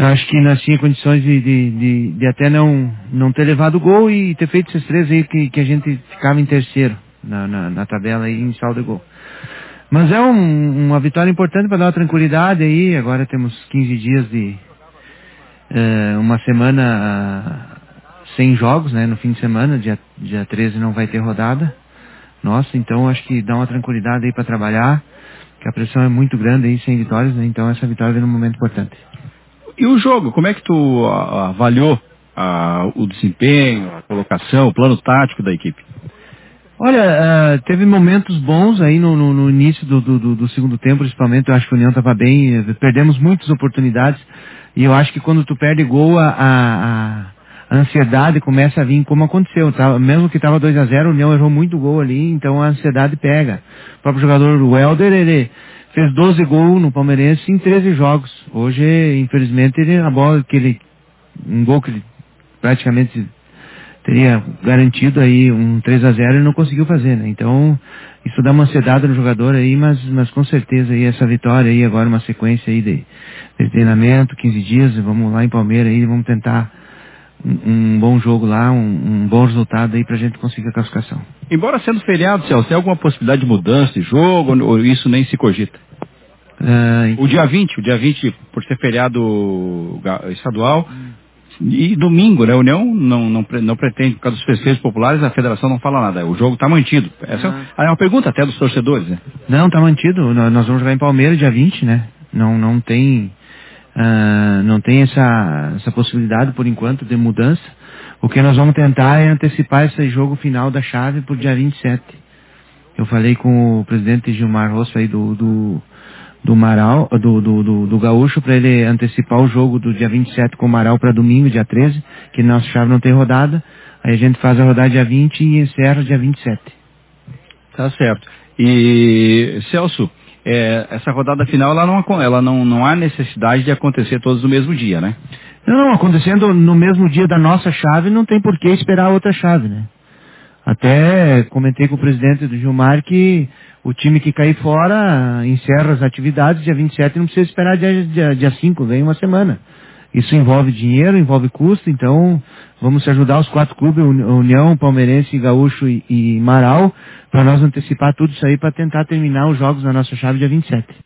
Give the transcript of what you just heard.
acho que nós tínhamos condições de até não ter levado o gol e ter feito esses 3 aí que a gente ficava em terceiro na tabela aí em saldo de gol. Mas é uma vitória importante para dar uma tranquilidade aí. Agora temos 15 dias de uma semana sem jogos, né? No fim de semana, dia 13 não vai ter rodada. Nossa, então acho que dá uma tranquilidade aí para trabalhar, que a pressão é muito grande aí, sem vitórias, né? Então essa vitória vem num momento importante. E o jogo, como é que tu avaliou o desempenho, a colocação, o plano tático da equipe? Olha, teve momentos bons aí no início do segundo tempo, principalmente. Eu acho que a União estava bem, perdemos muitas oportunidades, e eu acho que quando tu perde gol, a ansiedade começa a vir, como aconteceu, tá? Mesmo que estava 2-0, a União errou muito gol ali, então a ansiedade pega. O próprio jogador, o Helder, ele fez 12 gols no Palmeirense em 13 jogos. Hoje, infelizmente, um gol que ele praticamente teria garantido aí um 3-0 e não conseguiu fazer, né? Então, isso dá uma ansiedade no jogador aí, mas com certeza aí essa vitória aí, agora uma sequência aí de treinamento, 15 dias, vamos lá em Palmeiras aí, vamos tentar um bom jogo lá, um bom resultado aí pra gente conseguir a classificação. Embora sendo feriado, Celso, tem alguma possibilidade de mudança de jogo, ou isso nem se cogita? O dia 20, por ser feriado estadual, e domingo, né? A União não pretende, por causa dos festejos populares, a federação não fala nada. O jogo está mantido. Essa é uma pergunta até dos torcedores, né? Não, está mantido. Nós vamos jogar em Palmeiras dia 20, né? Não tem essa possibilidade, por enquanto, de mudança. O que nós vamos tentar é antecipar esse jogo final da chave para o dia 27. Eu falei com o presidente Gilmar Rosso aí do Marau, do Gaúcho, para ele antecipar o jogo do dia 27 com o Marau para domingo, dia 13, que nossa chave não tem rodada. Aí a gente faz a rodada dia 20 e encerra dia 27. Tá certo. E, Celso, essa rodada final, ela não há necessidade de acontecer todos no mesmo dia, né? Não, acontecendo no mesmo dia da nossa chave, não tem por que esperar outra chave, né? Até comentei com o presidente do Gilmar que o time que cair fora encerra as atividades dia 27 e não precisa esperar dia 5, vem uma semana. Isso envolve dinheiro, envolve custo, então vamos ajudar os 4 clubes, União, Palmeirense, Gaúcho e Marau, para nós antecipar tudo isso aí para tentar terminar os jogos na nossa chave dia 27.